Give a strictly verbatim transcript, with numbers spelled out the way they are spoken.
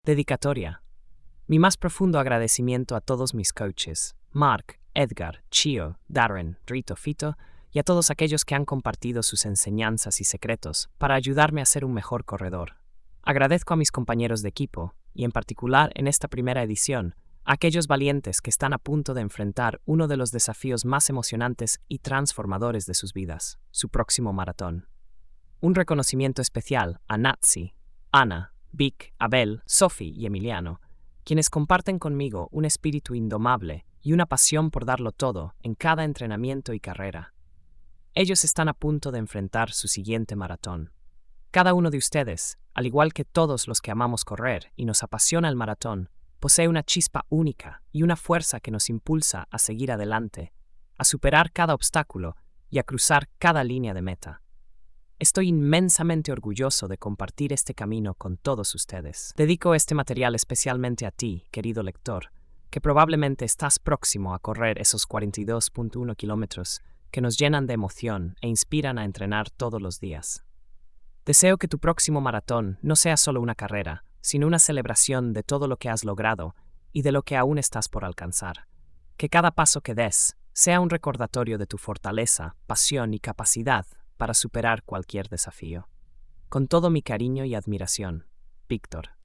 Dedicatoria. Mi más profundo agradecimiento a todos mis coaches, Mark, Edgar, Chio, Darren, Rito, Fito, y a todos aquellos que han compartido sus enseñanzas y secretos para ayudarme a ser un mejor corredor. Agradezco a mis compañeros de equipo, y en particular en esta primera edición, a aquellos valientes que están a punto de enfrentar uno de los desafíos más emocionantes y transformadores de sus vidas, su próximo maratón. Un reconocimiento especial a Natsi, Ana, Vic, Abel, Sophie y Emiliano, quienes comparten conmigo un espíritu indomable y una pasión por darlo todo en cada entrenamiento y carrera. Ellos están a punto de enfrentar su siguiente maratón. Cada uno de ustedes, al igual que todos los que amamos correr y nos apasiona el maratón, posee una chispa única y una fuerza que nos impulsa a seguir adelante, a superar cada obstáculo y a cruzar cada línea de meta. Estoy inmensamente orgulloso de compartir este camino con todos ustedes. Dedico este material especialmente a ti, querido lector, que probablemente estás próximo a correr esos cuarenta y dos punto uno kilómetros que nos llenan de emoción e inspiran a entrenar todos los días. Deseo que tu próximo maratón no sea solo una carrera, sino una celebración de todo lo que has logrado y de lo que aún estás por alcanzar. Que cada paso que des sea un recordatorio de tu fortaleza, pasión y capacidad para superar cualquier desafío. Con todo mi cariño y admiración, Víctor.